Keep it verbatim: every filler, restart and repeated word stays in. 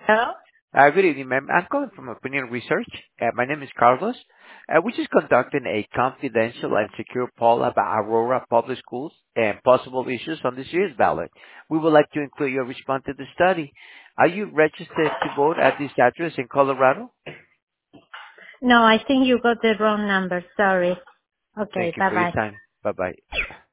Hello? Uh, Good evening, ma'am. I'm calling from Opinion Research. Uh, My name is Carlos. Uh, We're just conducting a confidential and secure poll about Aurora Public Schools and possible issues on this year's ballot. We would like to include your response to the study. Are you registered to vote at this address in Colorado? No, I think you got the wrong number. Sorry. Okay, Thank you for your bye-bye. time. Bye-bye.